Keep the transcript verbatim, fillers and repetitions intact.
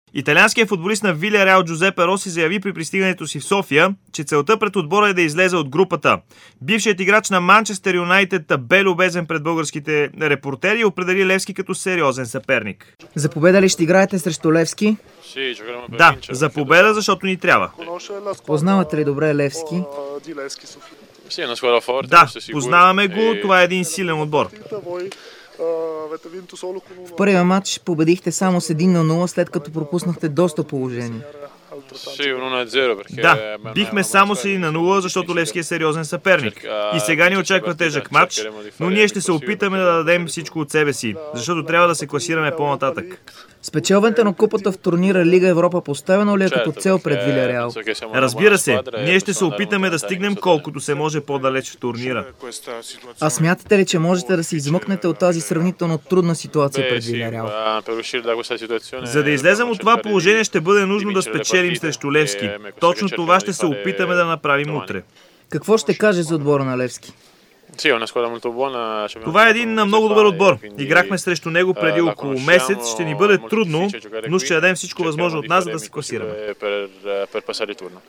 Италианският футболист на Вилияреал Джузепе Роси заяви при пристигането си в София, че целта пред отбора е да излезе от групата. Бившият играч на Манчестър Юнайтед бе любезен пред българските репортери и определи Левски като сериозен съперник. За победа ли ще играете срещу Левски? Да, за победа, защото ни трябва. Познавате ли добре Левски? Да, познаваме го, това е един силен отбор. В първия матч победихте само с един на нула, след като пропуснахте доста положение. Да, бихме само с един на нула, защото Левски е сериозен съперник. И сега ни очаква тежък матч, но ние ще се опитаме да дадем всичко от себе си, защото трябва да се класираме по-нататък. Спечелването на купата в турнира Лига Европа поставено ли е като цел пред Вилияреал? Разбира се, ние ще се опитаме да стигнем колкото се може по-далеч в турнира. А смятате ли, че можете да се измъкнете от тази сравнително трудна ситуация пред Вилияреал? За да излезем от това положение ще бъде нужно да спечелим срещу Левски. Точно това ще се опитаме да направим утре. Какво ще каже за отбора на Левски? Това е един много добър отбор. Играхме срещу него преди около месец. Ще ни бъде трудно, но ще дадем всичко възможно от нас, за да се класираме.